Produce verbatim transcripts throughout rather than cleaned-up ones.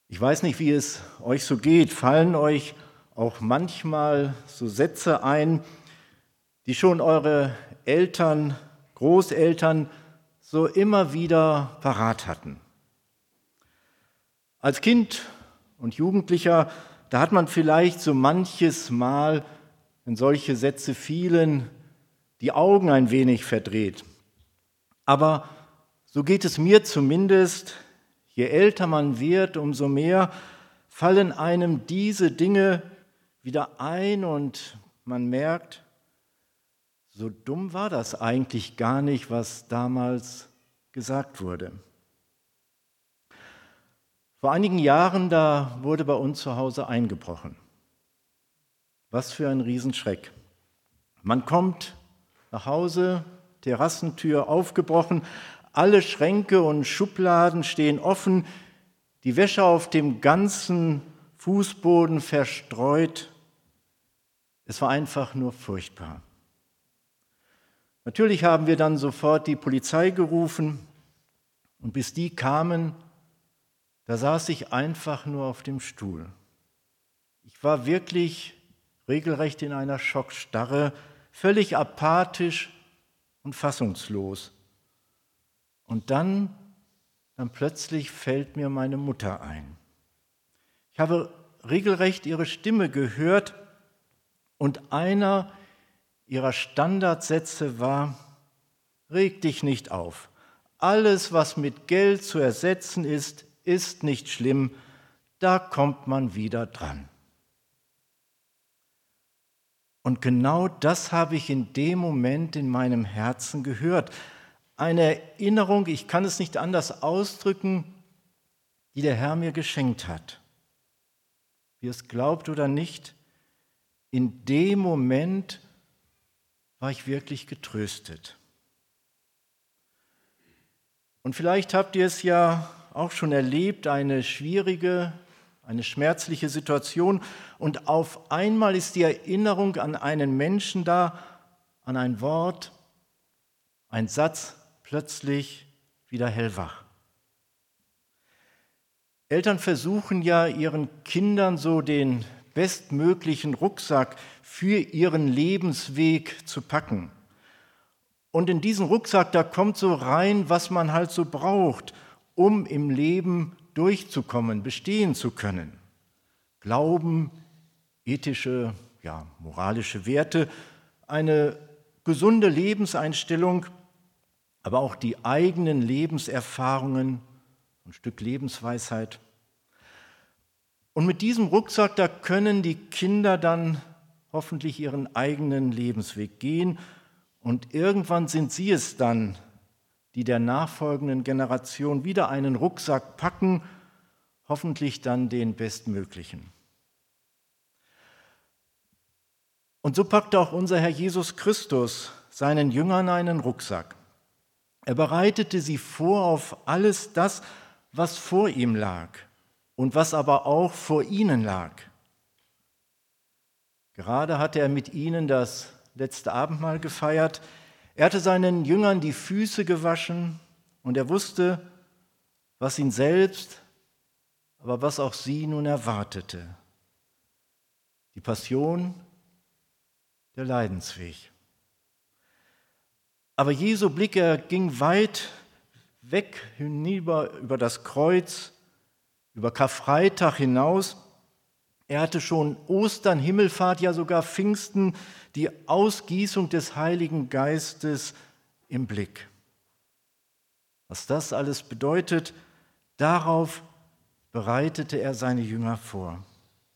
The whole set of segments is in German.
Ich weiß nicht, wie es euch so geht. Fallen euch auch manchmal so Sätze ein, die schon eure Eltern, Großeltern so immer wieder parat hatten? Als Kind und Jugendlicher, da hat man vielleicht so manches Mal, wenn solche Sätze fielen, die Augen ein wenig verdreht. Aber so geht es mir zumindest. Je älter man wird, umso mehr fallen einem diese Dinge wieder ein und man merkt, so dumm war das eigentlich gar nicht, was damals gesagt wurde. Vor einigen Jahren, da wurde bei uns zu Hause eingebrochen. Was für ein Riesenschreck. Man kommt nach Hause, Terrassentür aufgebrochen, alle Schränke und Schubladen stehen offen, die Wäsche auf dem ganzen Fußboden verstreut. Es war einfach nur furchtbar. Natürlich haben wir dann sofort die Polizei gerufen und bis die kamen, da saß ich einfach nur auf dem Stuhl. Ich war wirklich regelrecht in einer Schockstarre, völlig apathisch und fassungslos. Und dann, dann plötzlich fällt mir meine Mutter ein. Ich habe regelrecht ihre Stimme gehört und einer ihrer Standardsätze war: Reg dich nicht auf. Alles, was mit Geld zu ersetzen ist, ist nicht schlimm. Da kommt man wieder dran. Und genau das habe ich in dem Moment in meinem Herzen gehört. Eine Erinnerung, ich kann es nicht anders ausdrücken, die der Herr mir geschenkt hat. Wie es glaubt oder nicht, in dem Moment war ich wirklich getröstet. Und vielleicht habt ihr es ja auch schon erlebt, eine schwierige, eine schmerzliche Situation, und auf einmal ist die Erinnerung an einen Menschen da, an ein Wort, ein Satz, plötzlich wieder hellwach. Eltern versuchen ja ihren Kindern so den bestmöglichen Rucksack für ihren Lebensweg zu packen. Und in diesen Rucksack, da kommt so rein, was man halt so braucht, um im Leben durchzukommen, bestehen zu können. Glauben, ethische, ja, moralische Werte, eine gesunde Lebenseinstellung, aber auch die eigenen Lebenserfahrungen, ein Stück Lebensweisheit. Und mit diesem Rucksack, da können die Kinder dann hoffentlich ihren eigenen Lebensweg gehen und irgendwann sind sie es dann, die der nachfolgenden Generation wieder einen Rucksack packen, hoffentlich dann den bestmöglichen. Und so packt auch unser Herr Jesus Christus seinen Jüngern einen Rucksack. Er bereitete sie vor auf alles das, was vor ihm lag und was aber auch vor ihnen lag. Gerade hatte er mit ihnen das letzte Abendmahl gefeiert. Er hatte seinen Jüngern die Füße gewaschen und er wusste, was ihn selbst, aber was auch sie nun erwartete. Die Passion, der Leidensweg. Aber Jesu Blick, er ging weit weg hinüber über das Kreuz, über Karfreitag hinaus. Er hatte schon Ostern, Himmelfahrt, ja sogar Pfingsten, die Ausgießung des Heiligen Geistes im Blick. Was das alles bedeutet, darauf bereitete er seine Jünger vor.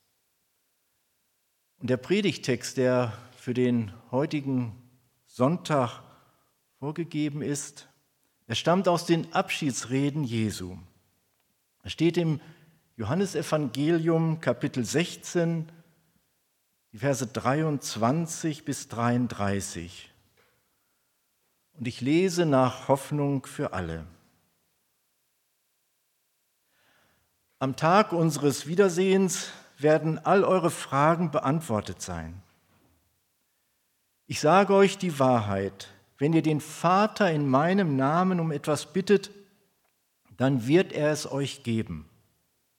Und der Predigttext, der für den heutigen Sonntag vorgegeben ist, er stammt aus den Abschiedsreden Jesu. Er steht im Johannesevangelium Kapitel sechzehn, die Verse dreiundzwanzig bis dreiunddreißig. Und ich lese nach Hoffnung für alle. Am Tag unseres Wiedersehens werden all eure Fragen beantwortet sein. Ich sage euch die Wahrheit: Wenn ihr den Vater in meinem Namen um etwas bittet, dann wird er es euch geben.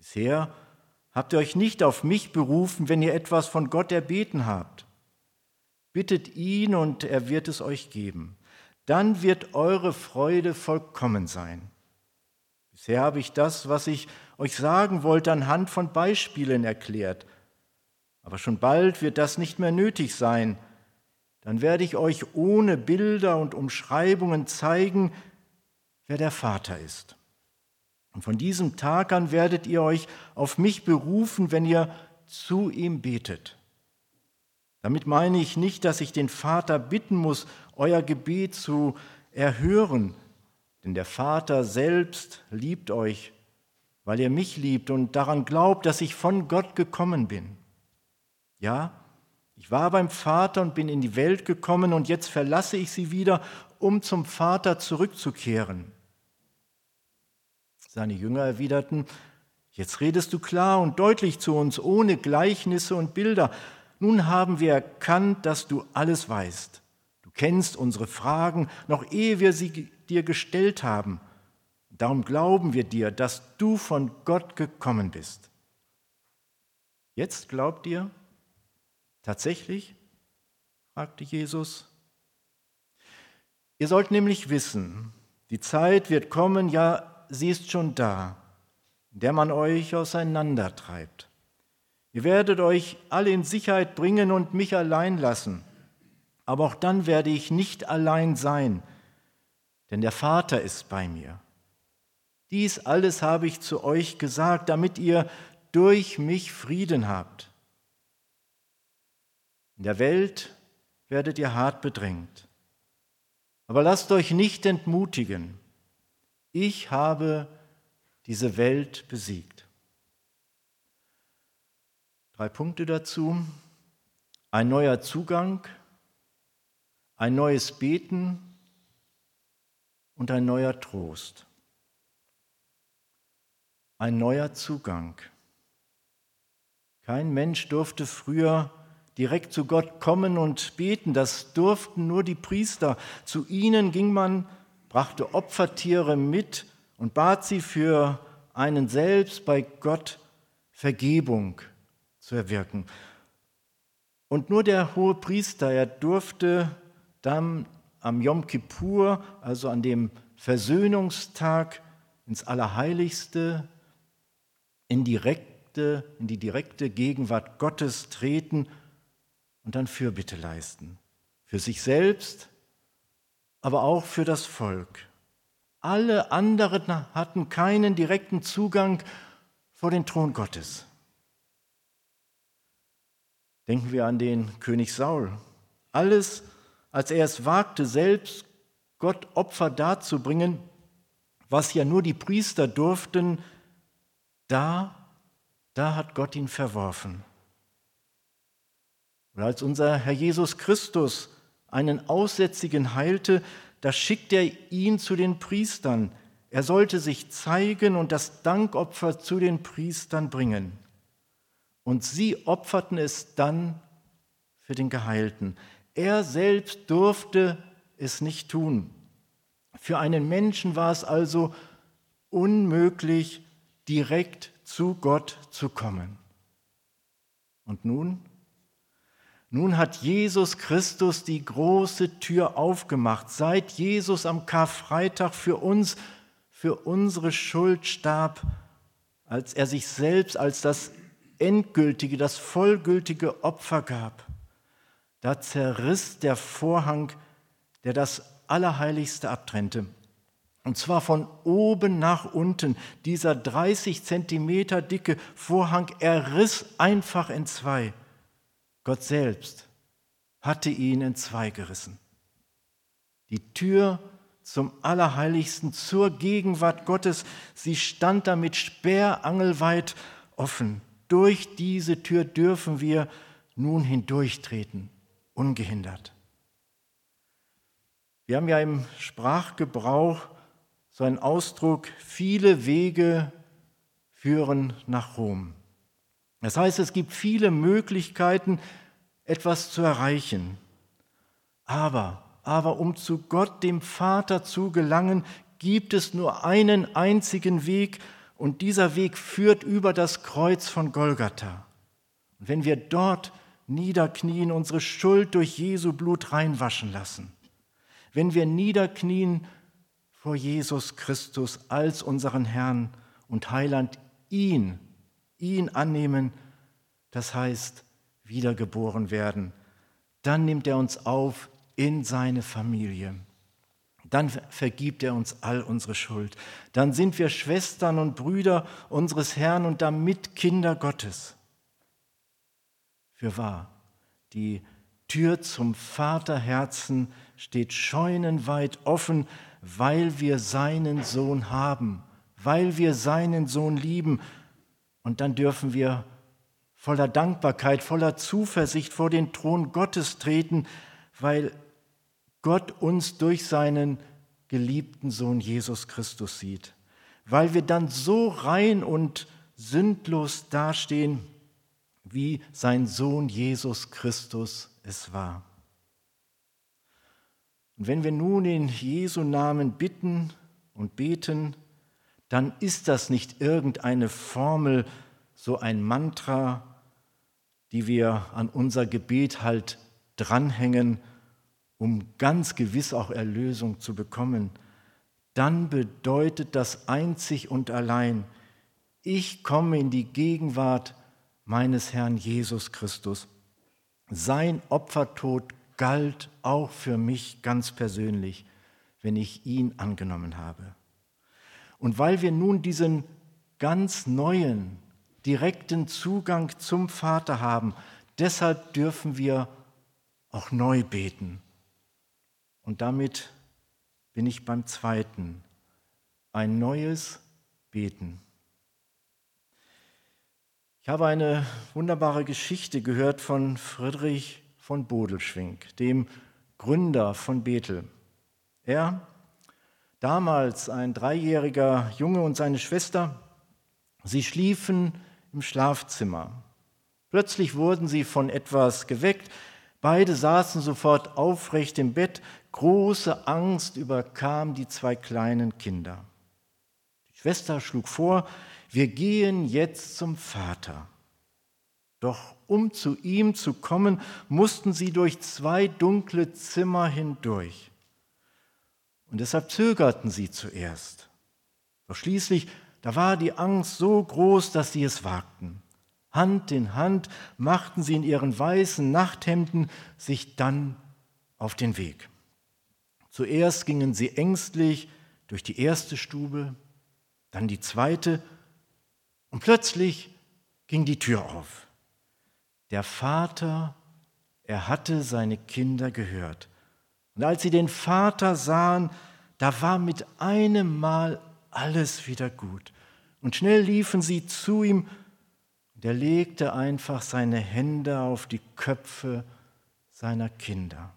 Bisher habt ihr euch nicht auf mich berufen, wenn ihr etwas von Gott erbeten habt. Bittet ihn und er wird es euch geben. Dann wird eure Freude vollkommen sein. Bisher habe ich das, was ich euch sagen wollte, anhand von Beispielen erklärt. Aber schon bald wird das nicht mehr nötig sein. Dann werde ich euch ohne Bilder und Umschreibungen zeigen, wer der Vater ist. Und von diesem Tag an werdet ihr euch auf mich berufen, wenn ihr zu ihm betet. Damit meine ich nicht, dass ich den Vater bitten muss, euer Gebet zu erhören, denn der Vater selbst liebt euch, weil er mich liebt und daran glaubt, dass ich von Gott gekommen bin. Ja, ich war beim Vater und bin in die Welt gekommen und jetzt verlasse ich sie wieder, um zum Vater zurückzukehren. Seine Jünger erwiderten: Jetzt redest du klar und deutlich zu uns, ohne Gleichnisse und Bilder. Nun haben wir erkannt, dass du alles weißt. Du kennst unsere Fragen, noch ehe wir sie dir gestellt haben. Darum glauben wir dir, dass du von Gott gekommen bist. Jetzt glaubt ihr? Tatsächlich? Fragte Jesus. Ihr sollt nämlich wissen, die Zeit wird kommen, ja, sie ist schon da, in der man euch auseinandertreibt. Ihr werdet euch alle in Sicherheit bringen und mich allein lassen. Aber auch dann werde ich nicht allein sein, denn der Vater ist bei mir. Dies alles habe ich zu euch gesagt, damit ihr durch mich Frieden habt. In der Welt werdet ihr hart bedrängt. Aber lasst euch nicht entmutigen. Ich habe diese Welt besiegt. Drei Punkte dazu: ein neuer Zugang, ein neues Beten und ein neuer Trost. Ein neuer Zugang. Kein Mensch durfte früher direkt zu Gott kommen und beten, das durften nur die Priester. Zu ihnen ging man, brachte Opfertiere mit und bat sie für einen selbst bei Gott Vergebung zu erwirken. Und nur der hohe Priester, er durfte dann am Jom Kippur, also an dem Versöhnungstag, ins Allerheiligste, in, direkte, in die direkte Gegenwart Gottes treten und dann Fürbitte leisten. Für sich selbst, aber auch für das Volk. Alle anderen hatten keinen direkten Zugang vor den Thron Gottes. Denken wir an den König Saul. Alles, als er es wagte, selbst Gott Opfer darzubringen, was ja nur die Priester durften, da, da hat Gott ihn verworfen. Und als unser Herr Jesus Christus einen Aussätzigen heilte, da schickt er ihn zu den Priestern. Er sollte sich zeigen und das Dankopfer zu den Priestern bringen. Und sie opferten es dann für den Geheilten. Er selbst durfte es nicht tun. Für einen Menschen war es also unmöglich, direkt zu Gott zu kommen. Und nun? Nun hat Jesus Christus die große Tür aufgemacht. Seit Jesus am Karfreitag für uns, für unsere Schuld starb, als er sich selbst als das endgültige, das vollgültige Opfer gab, da zerriss der Vorhang, der das Allerheiligste abtrennte. Und zwar von oben nach unten. Dieser dreißig Zentimeter dicke Vorhang, er riss einfach in zwei. Gott selbst hatte ihn in zwei gerissen. Die Tür zum Allerheiligsten, zur Gegenwart Gottes, sie stand damit sperrangelweit offen. Durch diese Tür dürfen wir nun hindurchtreten, ungehindert. Wir haben ja im Sprachgebrauch so einen Ausdruck: viele Wege führen nach Rom. Das heißt, es gibt viele Möglichkeiten, etwas zu erreichen. Aber, aber um zu Gott, dem Vater, zu gelangen, gibt es nur einen einzigen Weg, Und dieser Weg führt über das Kreuz von Golgatha. Und wenn wir dort niederknien, unsere Schuld durch Jesu Blut reinwaschen lassen, wenn wir niederknien vor Jesus Christus als unseren Herrn und Heiland, ihn, ihn annehmen, das heißt wiedergeboren werden, dann nimmt er uns auf in seine Familie. Dann vergibt er uns all unsere Schuld. Dann sind wir Schwestern und Brüder unseres Herrn und damit Kinder Gottes. Fürwahr, die Tür zum Vaterherzen steht scheunenweit offen, weil wir seinen Sohn haben, weil wir seinen Sohn lieben. Und dann dürfen wir voller Dankbarkeit, voller Zuversicht vor den Thron Gottes treten, weil Gott uns durch seinen geliebten Sohn Jesus Christus sieht, weil wir dann so rein und sündlos dastehen, wie sein Sohn Jesus Christus es war. Und wenn wir nun in Jesu Namen bitten und beten, dann ist das nicht irgendeine Formel, so ein Mantra, die wir an unser Gebet halt dranhängen, um ganz gewiss auch Erlösung zu bekommen. Dann bedeutet das einzig und allein, ich komme in die Gegenwart meines Herrn Jesus Christus. Sein Opfertod galt auch für mich ganz persönlich, wenn ich ihn angenommen habe. Und weil wir nun diesen ganz neuen, direkten Zugang zum Vater haben, deshalb dürfen wir auch neu beten. Und damit bin ich beim zweiten, ein neues Beten. Ich habe eine wunderbare Geschichte gehört von Friedrich von Bodelschwingh, dem Gründer von Bethel. Er, damals ein dreijähriger Junge und seine Schwester, sie schliefen im Schlafzimmer. Plötzlich wurden sie von etwas geweckt. Beide saßen sofort aufrecht im Bett. Große Angst überkam die zwei kleinen Kinder. Die Schwester schlug vor, wir gehen jetzt zum Vater. Doch um zu ihm zu kommen, mussten sie durch zwei dunkle Zimmer hindurch. Und deshalb zögerten sie zuerst. Doch schließlich, da war die Angst so groß, dass sie es wagten. Hand in Hand machten sie in ihren weißen Nachthemden sich dann auf den Weg. Zuerst gingen sie ängstlich durch die erste Stube, dann die zweite und plötzlich ging die Tür auf. Der Vater, er hatte seine Kinder gehört. Und als sie den Vater sahen, da war mit einem Mal alles wieder gut. Und schnell liefen sie zu ihm, und er legte einfach seine Hände auf die Köpfe seiner Kinder.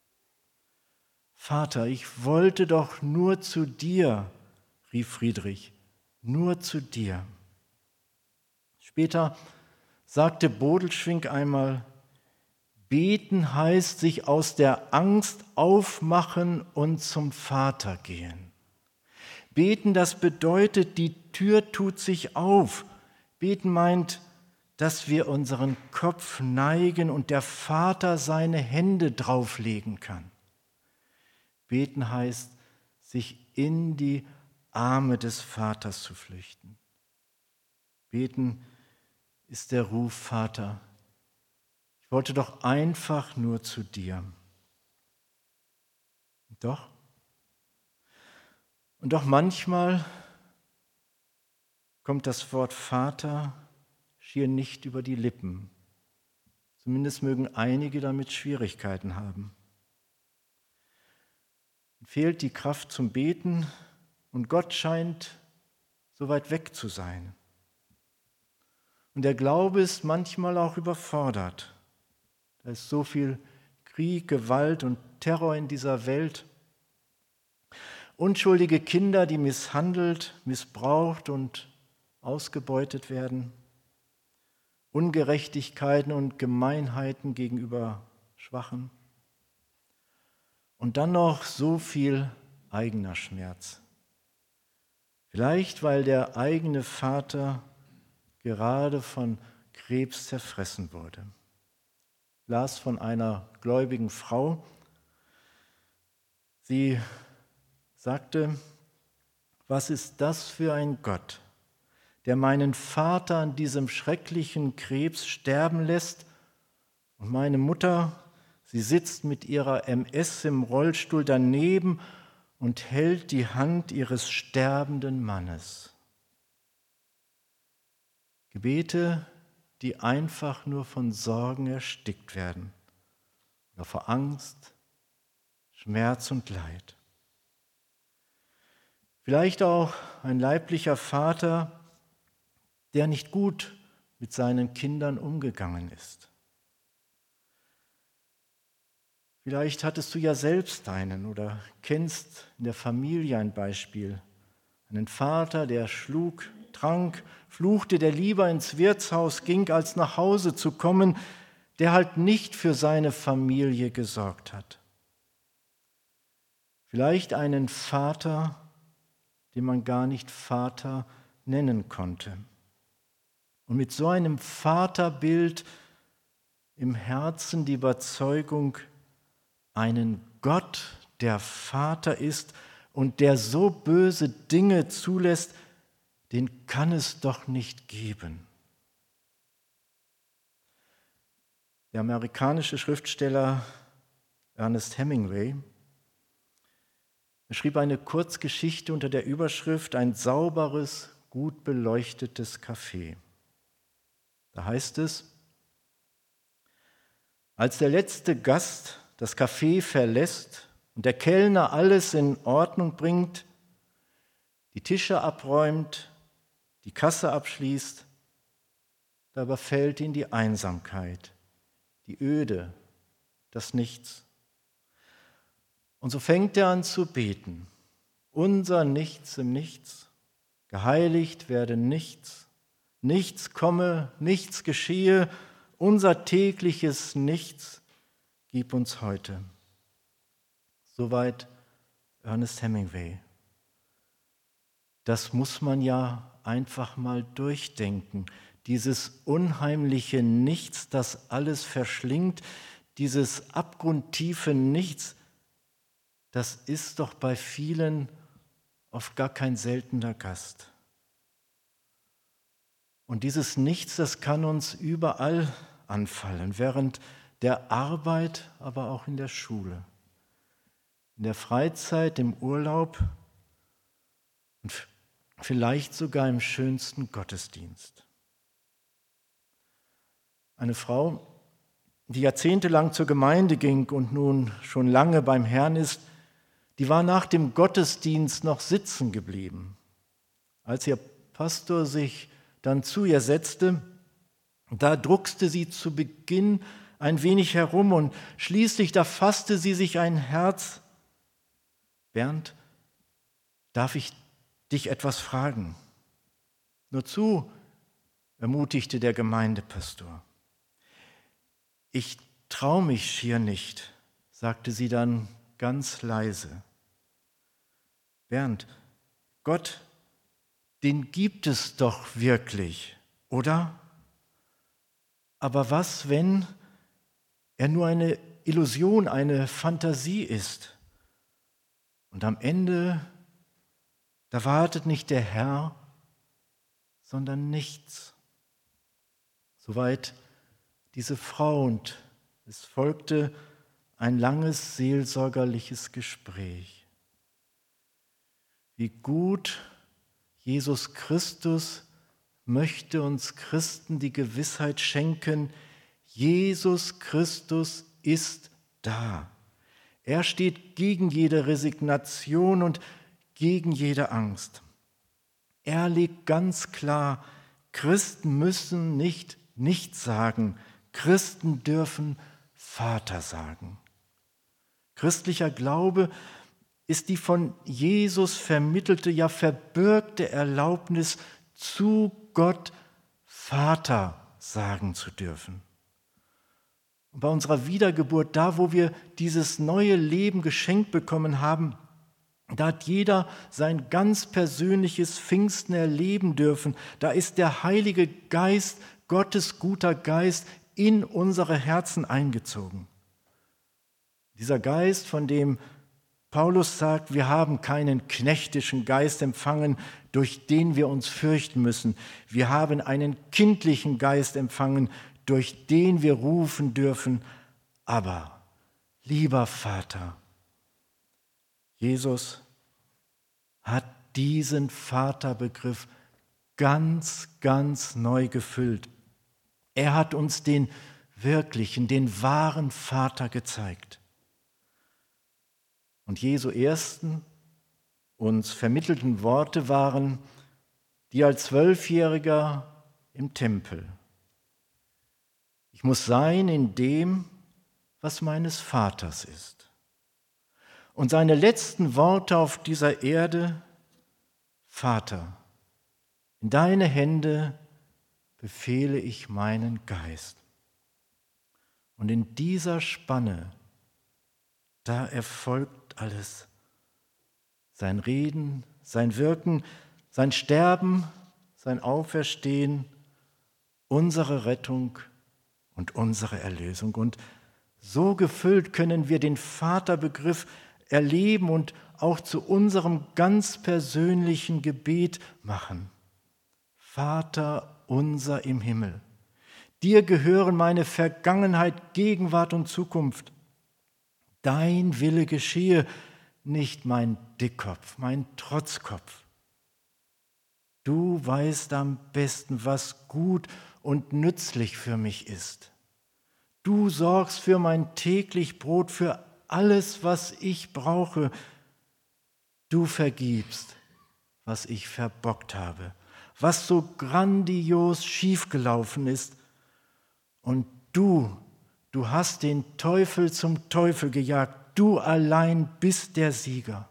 Vater, ich wollte doch nur zu dir, rief Friedrich, nur zu dir. Später sagte Bodelschwingh einmal, beten heißt sich aus der Angst aufmachen und zum Vater gehen. Beten, das bedeutet, die Tür tut sich auf. Beten meint, dass wir unseren Kopf neigen und der Vater seine Hände drauflegen kann. Beten heißt, sich in die Arme des Vaters zu flüchten. Beten ist der Ruf, Vater, ich wollte doch einfach nur zu dir. Und doch, und doch manchmal kommt das Wort Vater schier nicht über die Lippen. Zumindest mögen einige damit Schwierigkeiten haben. Fehlt die Kraft zum Beten und Gott scheint so weit weg zu sein. Und der Glaube ist manchmal auch überfordert. Da ist so viel Krieg, Gewalt und Terror in dieser Welt. Unschuldige Kinder, die misshandelt, missbraucht und ausgebeutet werden. Ungerechtigkeiten und Gemeinheiten gegenüber Schwachen. Und dann noch so viel eigener Schmerz. Vielleicht, weil der eigene Vater gerade von Krebs zerfressen wurde. Ich las von einer gläubigen Frau. Sie sagte, was ist das für ein Gott, der meinen Vater an diesem schrecklichen Krebs sterben lässt und meine Mutter, sie sitzt mit ihrer M S im Rollstuhl daneben und hält die Hand ihres sterbenden Mannes. Gebete, die einfach nur von Sorgen erstickt werden oder vor Angst, Schmerz und Leid. Vielleicht auch ein leiblicher Vater, der nicht gut mit seinen Kindern umgegangen ist. Vielleicht hattest du ja selbst einen oder kennst in der Familie ein Beispiel. Einen Vater, der schlug, trank, fluchte, der lieber ins Wirtshaus ging, als nach Hause zu kommen, der halt nicht für seine Familie gesorgt hat. Vielleicht einen Vater, den man gar nicht Vater nennen konnte. Und mit so einem Vaterbild im Herzen die Überzeugung, einen Gott, der Vater ist und der so böse Dinge zulässt, den kann es doch nicht geben. Der amerikanische Schriftsteller Ernest Hemingway, er schrieb eine Kurzgeschichte unter der Überschrift Ein sauberes, gut beleuchtetes Café. Da heißt es, als der letzte Gast das Café verlässt und der Kellner alles in Ordnung bringt, die Tische abräumt, die Kasse abschließt, da überfällt ihn die Einsamkeit, die Öde, das Nichts. Und so fängt er an zu beten. Unser Nichts im Nichts, geheiligt werde nichts, nichts komme, nichts geschehe, unser tägliches Nichts gib uns heute. Soweit Ernest Hemingway. Das muss man ja einfach mal durchdenken. Dieses unheimliche Nichts, das alles verschlingt, dieses abgrundtiefe Nichts, das ist doch bei vielen oft gar kein seltener Gast. Und dieses Nichts, das kann uns überall anfallen, während der Arbeit, aber auch in der Schule, in der Freizeit, im Urlaub und vielleicht sogar im schönsten Gottesdienst. Eine Frau, die jahrzehntelang zur Gemeinde ging und nun schon lange beim Herrn ist, die war nach dem Gottesdienst noch sitzen geblieben. Als ihr Pastor sich dann zu ihr setzte, da druckste sie zu Beginn ein wenig herum und schließlich, da fasste sie sich ein Herz. Bernd, darf ich dich etwas fragen? Nur zu, ermutigte der Gemeindepastor. Ich trau mich schier nicht, sagte sie dann ganz leise. Bernd, Gott, den gibt es doch wirklich, oder? Aber was, wenn er nur eine Illusion, eine Fantasie ist? Und am Ende, da wartet nicht der Herr, sondern nichts. Soweit diese Frau, und es folgte ein langes seelsorgerliches Gespräch. Wie gut Jesus Christus möchte uns Christen die Gewissheit schenken, Jesus Christus ist da. Er steht gegen jede Resignation und gegen jede Angst. Er legt ganz klar, Christen müssen nicht nichts sagen, Christen dürfen Vater sagen. Christlicher Glaube ist die von Jesus vermittelte, ja verbürgte Erlaubnis, zu Gott Vater sagen zu dürfen. Und bei unserer Wiedergeburt, da wo wir dieses neue Leben geschenkt bekommen haben, Da hat jeder sein ganz persönliches Pfingsten erleben dürfen. Da ist der Heilige Geist, Gottes guter Geist, in unsere Herzen eingezogen. Dieser Geist, von dem Paulus sagt, wir haben keinen knechtischen Geist empfangen, durch den wir uns fürchten müssen. Wir haben einen kindlichen Geist empfangen, durch den wir rufen dürfen, aber, lieber Vater. Jesus hat diesen Vaterbegriff ganz, ganz neu gefüllt. Er hat uns den wirklichen, den wahren Vater gezeigt. Und Jesu ersten uns vermittelten Worte waren die als Zwölfjähriger im Tempel. Ich muss sein in dem, was meines Vaters ist. Und seine letzten Worte auf dieser Erde: Vater, in deine Hände befehle ich meinen Geist. Und in dieser Spanne, da erfolgt alles. Sein Reden, sein Wirken, sein Sterben, sein Auferstehen, unsere Rettung und unsere Erlösung. Und so gefüllt können wir den Vaterbegriff erleben und auch zu unserem ganz persönlichen Gebet machen. Vater unser im Himmel, dir gehören meine Vergangenheit, Gegenwart und Zukunft. Dein Wille geschehe, nicht mein Dickkopf, mein Trotzkopf. Du weißt am besten, was gut und nützlich für mich ist. Du sorgst für mein täglich Brot, für alles, was ich brauche. Du vergibst, was ich verbockt habe, was so grandios schiefgelaufen ist. Und du, du hast den Teufel zum Teufel gejagt. Du allein bist der Sieger.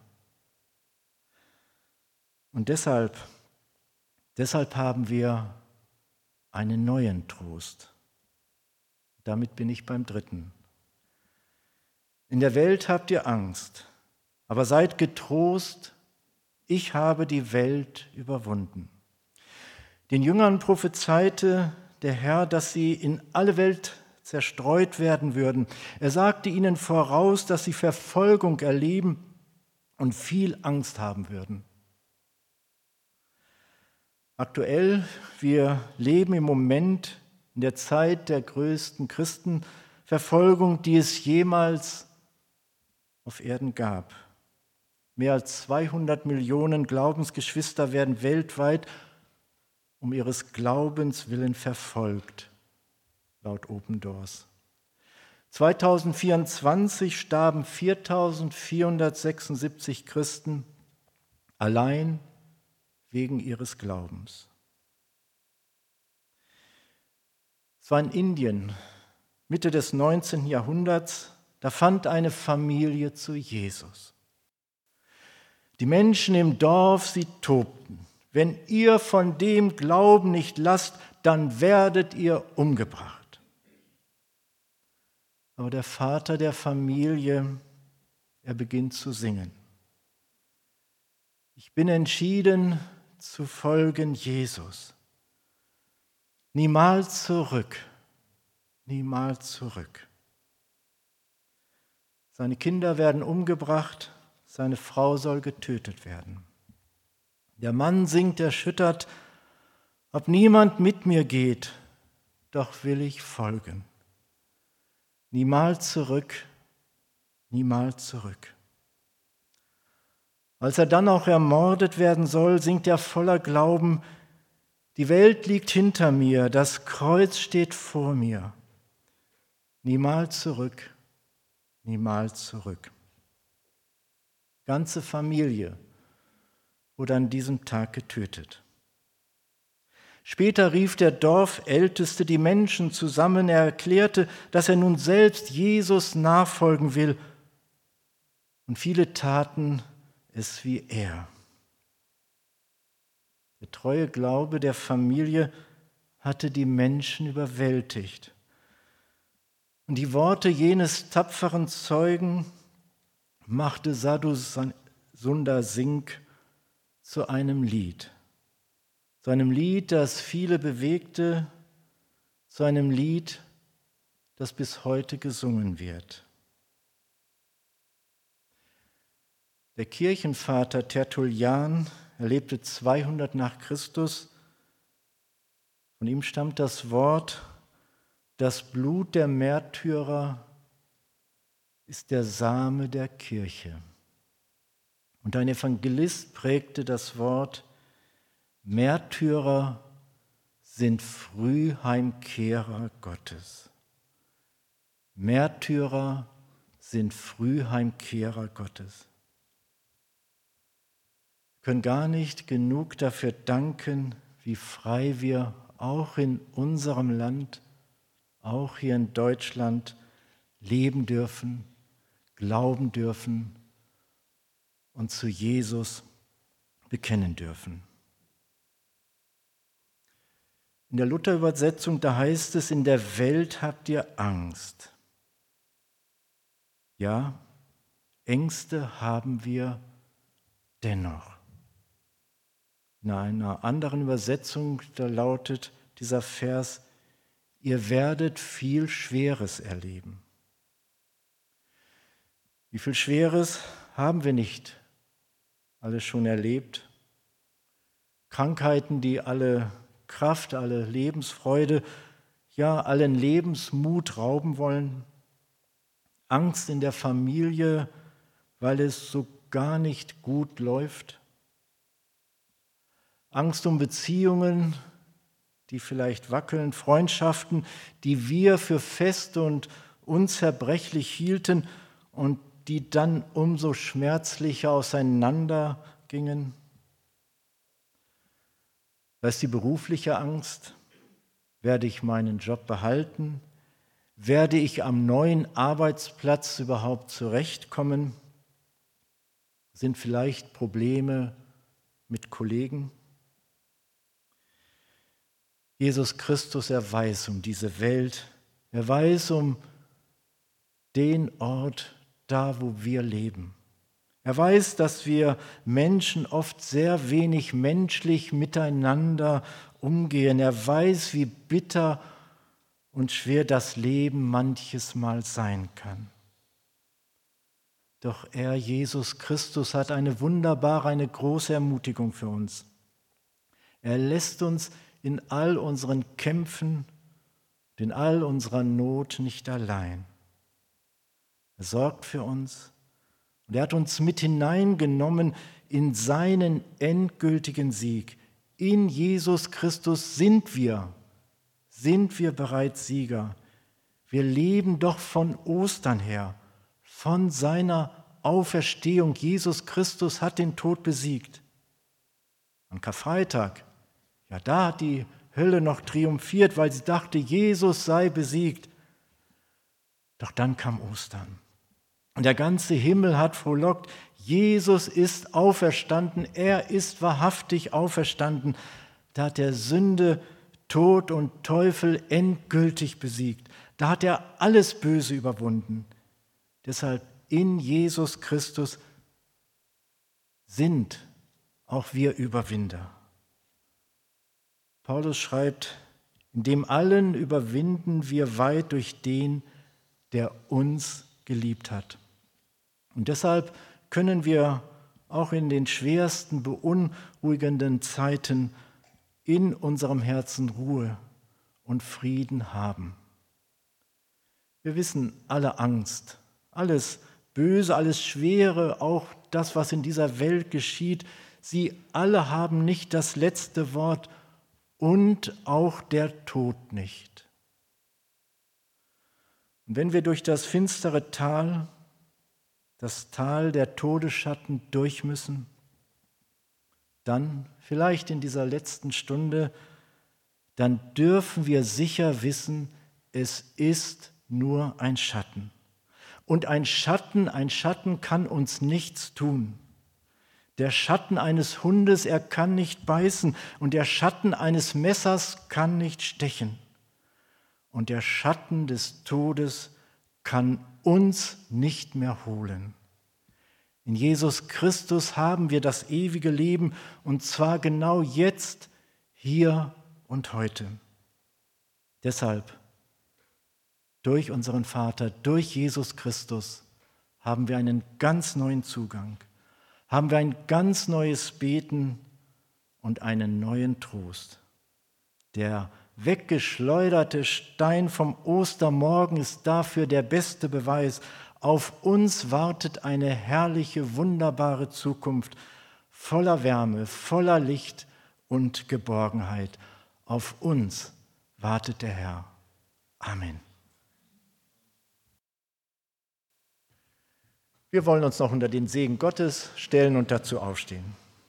Und deshalb, deshalb haben wir einen neuen Trost. Damit bin ich beim dritten. In der Welt habt ihr Angst, aber seid getrost, ich habe die Welt überwunden. Den Jüngern prophezeite der Herr, dass sie in alle Welt zerstreut werden würden. Er sagte ihnen voraus, dass sie Verfolgung erleben und viel Angst haben würden. Aktuell, wir leben im Moment in der Zeit der größten Christenverfolgung, die es jemals auf Erden gab. Mehr als zweihundert Millionen Glaubensgeschwister werden weltweit um ihres Glaubens willen verfolgt, laut Open Doors. zweitausendvierundzwanzig starben viertausendvierhundertsechsundsiebzig Christen allein wegen ihres Glaubens. Es war in Indien, Mitte des neunzehnten Jahrhunderts, da fand eine Familie zu Jesus. Die Menschen im Dorf, sie tobten. Wenn ihr von dem Glauben nicht lasst, dann werdet ihr umgebracht. Aber der Vater der Familie, er beginnt zu singen. Ich bin entschieden zu folgen Jesus. Niemals zurück, niemals zurück. Seine Kinder werden umgebracht, seine Frau soll getötet werden. Der Mann singt erschüttert, ob niemand mit mir geht, doch will ich folgen. Niemals zurück, niemals zurück. Als er dann auch ermordet werden soll, singt er voller Glauben, die Welt liegt hinter mir, das Kreuz steht vor mir. Niemals zurück, niemals zurück. Ganze Familie wurde an diesem Tag getötet. Später rief der Dorfälteste die Menschen zusammen. Er erklärte, dass er nun selbst Jesus nachfolgen will. Und viele taten es wie er. Der treue Glaube der Familie hatte die Menschen überwältigt. Und die Worte jenes tapferen Zeugen machte Saddu Sundar Singh zu einem Lied. Zu einem Lied, das viele bewegte, zu einem Lied, das bis heute gesungen wird. Der Kirchenvater Tertullian, er lebte zweihundert nach Christus. Von ihm stammt das Wort: Das Blut der Märtyrer ist der Same der Kirche. Und ein Evangelist prägte das Wort: Märtyrer sind Frühheimkehrer Gottes. Märtyrer sind Frühheimkehrer Gottes. Wir können gar nicht genug dafür danken, wie frei wir auch in unserem Land, auch hier in Deutschland, leben dürfen, glauben dürfen und zu Jesus bekennen dürfen. In der Luther-Übersetzung, da heißt es: In der Welt habt ihr Angst. Ja, Ängste haben wir dennoch. In einer anderen Übersetzung, da lautet dieser Vers: Ihr werdet viel Schweres erleben. Wie viel Schweres haben wir nicht alles schon erlebt? Krankheiten, die alle Kraft, alle Lebensfreude, ja, allen Lebensmut rauben wollen. Angst in der Familie, weil es so gar nicht gut läuft. Angst um Beziehungen, die vielleicht wackeln, Freundschaften, die wir für fest und unzerbrechlich hielten und die dann umso schmerzlicher auseinandergingen. Da ist die berufliche Angst. Werde ich meinen Job behalten? Werde ich am neuen Arbeitsplatz überhaupt zurechtkommen? Sind vielleicht Probleme mit Kollegen? Jesus Christus, er weiß um diese Welt. Er weiß um den Ort, da wo wir leben. Er weiß, dass wir Menschen oft sehr wenig menschlich miteinander umgehen. Er weiß, wie bitter und schwer das Leben manches Mal sein kann. Doch er, Jesus Christus, hat eine wunderbare, eine große Ermutigung für uns. Er lässt uns in all unseren Kämpfen, in all unserer Not nicht allein. Er sorgt für uns und er hat uns mit hineingenommen in seinen endgültigen Sieg. In Jesus Christus sind wir, sind wir bereits Sieger. Wir leben doch von Ostern her, von seiner Auferstehung. Jesus Christus hat den Tod besiegt. An Karfreitag, ja, da hat die Hölle noch triumphiert, weil sie dachte, Jesus sei besiegt. Doch dann kam Ostern. Und der ganze Himmel hat frohlockt. Jesus ist auferstanden. Er ist wahrhaftig auferstanden. Da hat er Sünde, Tod und Teufel endgültig besiegt. Da hat er alles Böse überwunden. Deshalb in Jesus Christus sind auch wir Überwinder. Paulus schreibt: In dem allen überwinden wir weit durch den, der uns geliebt hat. Und deshalb können wir auch in den schwersten, beunruhigenden Zeiten in unserem Herzen Ruhe und Frieden haben. Wir wissen, alle Angst, alles Böse, alles Schwere, auch das, was in dieser Welt geschieht, sie alle haben nicht das letzte Wort und auch der Tod nicht. Und wenn wir durch das finstere Tal, das Tal der Todesschatten durch müssen, dann, vielleicht in dieser letzten Stunde, dann dürfen wir sicher wissen, es ist nur ein Schatten. Und ein Schatten, ein Schatten kann uns nichts tun. Der Schatten eines Hundes, er kann nicht beißen, und der Schatten eines Messers kann nicht stechen. Und der Schatten des Todes kann uns nicht mehr holen. In Jesus Christus haben wir das ewige Leben und zwar genau jetzt, hier und heute. Deshalb, durch unseren Vater, durch Jesus Christus, haben wir einen ganz neuen Zugang, haben wir ein ganz neues Beten und einen neuen Trost. Der weggeschleuderte Stein vom Ostermorgen ist dafür der beste Beweis. Auf uns wartet eine herrliche, wunderbare Zukunft, voller Wärme, voller Licht und Geborgenheit. Auf uns wartet der Herr. Amen. Wir wollen uns noch unter den Segen Gottes stellen und dazu aufstehen.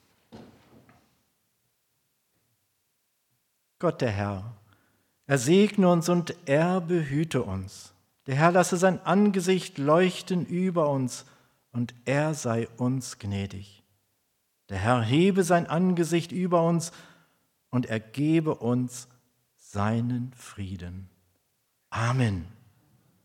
Gott, der Herr, er segne uns und er behüte uns. Der Herr lasse sein Angesicht leuchten über uns und er sei uns gnädig. Der Herr hebe sein Angesicht über uns und er gebe uns seinen Frieden. Amen.